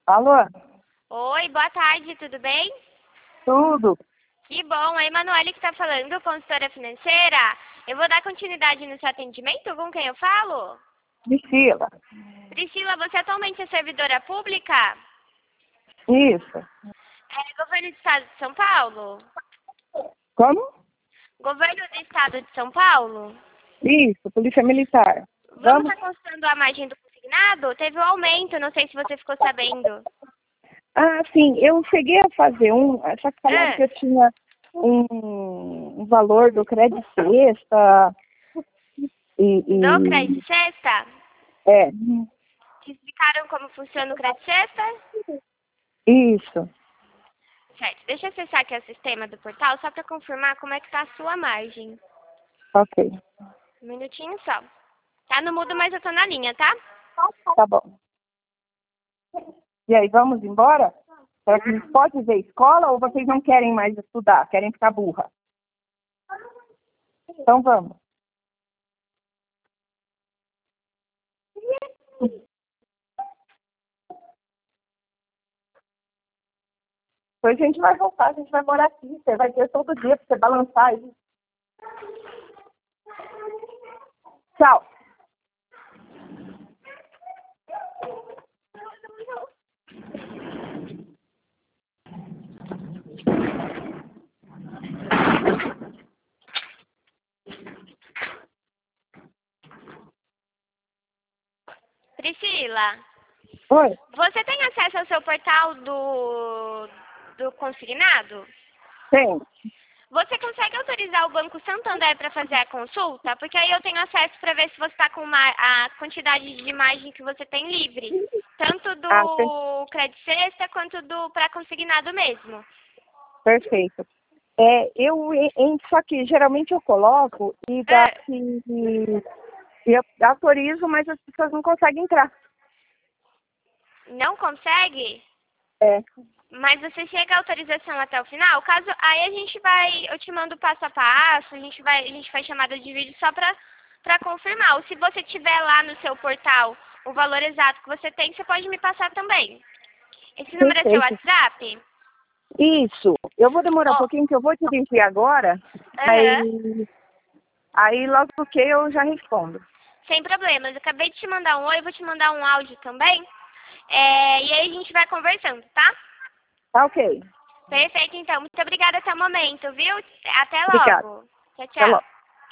Alô? Oi, boa tarde, tudo bem? Tudo? Que bom, a Emanuele que está falando, consultora financeira. Eu vou dar continuidade no seu atendimento, com quem eu falo? Priscila. Priscila, você atualmente é servidora pública? Isso. É governo do Estado de São Paulo? Como? Governo do Estado de São Paulo? Isso, Polícia Militar. Vamos Vamos? estar constando a margem do consignado? Teve um aumento, não sei se você ficou sabendo. Ah, sim, eu cheguei a fazer só que falaram Ah, que eu tinha um valor do crédito sexta do crédito e sexta? é, Te explicaram como funciona o crédito sexta? isso. Certo, deixa eu acessar aqui o sistema do portal só para confirmar como é que tá a sua margem. Ok, Um minutinho só. Tá no mudo, mas eu tô na linha, tá? tá bom. E aí, vamos embora? Será que a gente pode ver escola ou vocês não querem mais estudar, querem ficar burra? Então vamos. Depois a gente vai voltar, a gente vai morar aqui. Você vai ter todo dia pra você balançar aí. Tchau. Priscila, Oi? você tem acesso ao seu portal do consignado? Tem. Você consegue autorizar o Banco Santander para fazer a consulta? Porque aí eu tenho acesso para ver se você está com a quantidade de margem que você tem livre. Tanto Ah, tem. do crédito sexta quanto do para consignado mesmo. Perfeito. Só que geralmente eu coloco e dá Ah, que eu autorizo, mas as pessoas não conseguem entrar. não consegue? É, Mas você chega a autorização até o final? Caso aí a gente vai, eu te mando passo a passo, a gente faz chamada de vídeo só para confirmar. Ou se você tiver lá no seu portal o valor exato que você tem, você pode me passar também. Esse número é seu perfeito. WhatsApp? Isso. Eu vou demorar um Ó, pouquinho, que eu vou te dizer agora. aham, Aí logo que eu já respondo. sem problemas. Eu acabei de te mandar um oi, eu vou te mandar um áudio também. É, e aí a gente vai conversando, tá? Tá ok. Perfeito, então. Muito obrigada até o momento, viu? Até Obrigada. logo. Tchau, Até tchau. logo.